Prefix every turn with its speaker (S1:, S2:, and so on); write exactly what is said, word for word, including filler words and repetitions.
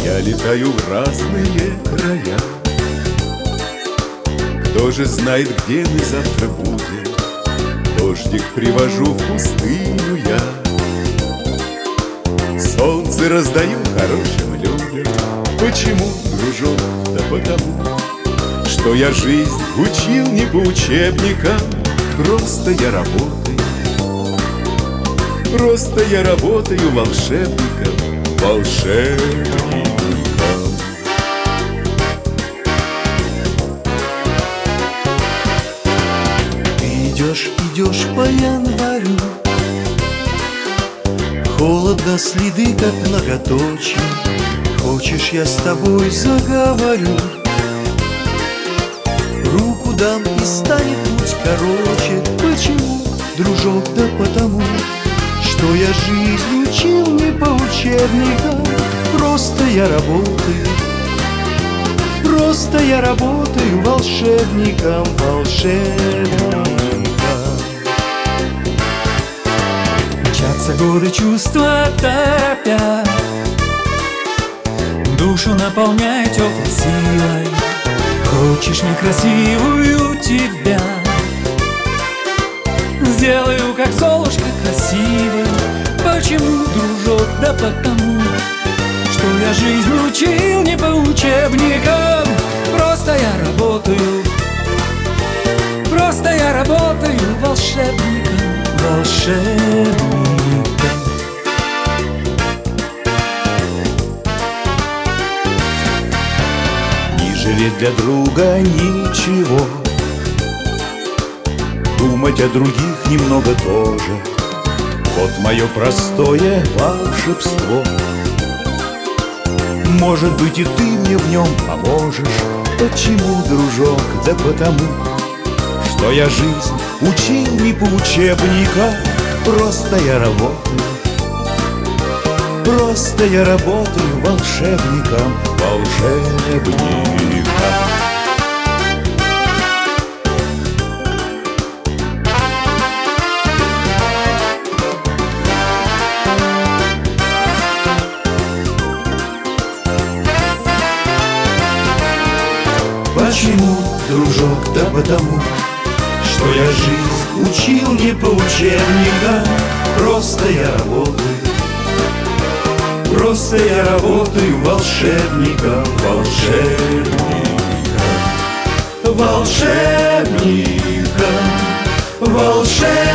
S1: Я летаю в разные края. Кто же знает, где мы завтра будем? Дождик привожу в пустыню я. Солнце раздаю хорошим людям. Почему, дружок? Да потому, что я жизнь учил не по учебникам. Просто я работаю, просто я работаю волшебником, волшебником.
S2: Идешь, идешь по январю, холодно, следы как многоточие. Хочешь, я с тобой заговорю, руку дам и станет путь короче. Почему, дружок? Да потому, что я жизнь учил не по учебникам. Просто я работаю, просто я работаю волшебником, волшебником. Мчатся годы, чувства торопя, душу наполняет теплой силой. Хочешь некрасивую тебя, сделаю, как Золушка, красивой. Почему, дружок? Да потому, что я жизнь учил не по учебникам. Просто я работаю, просто я работаю волшебником, волшебником.
S1: Не жалеть для друга ничего, думать о других немного тоже. Вот мое простое волшебство. Может быть, и ты мне в нем поможешь. Почему, дружок? Да потому, что я жизнь учил не по учебникам. Просто я работаю, просто я работаю волшебником, волшебником.
S2: Почему, дружок? Да потому, что я жизнь учил не по учебникам. Просто я работаю, просто я работаю волшебником, волшебником, волшебником, волшебником.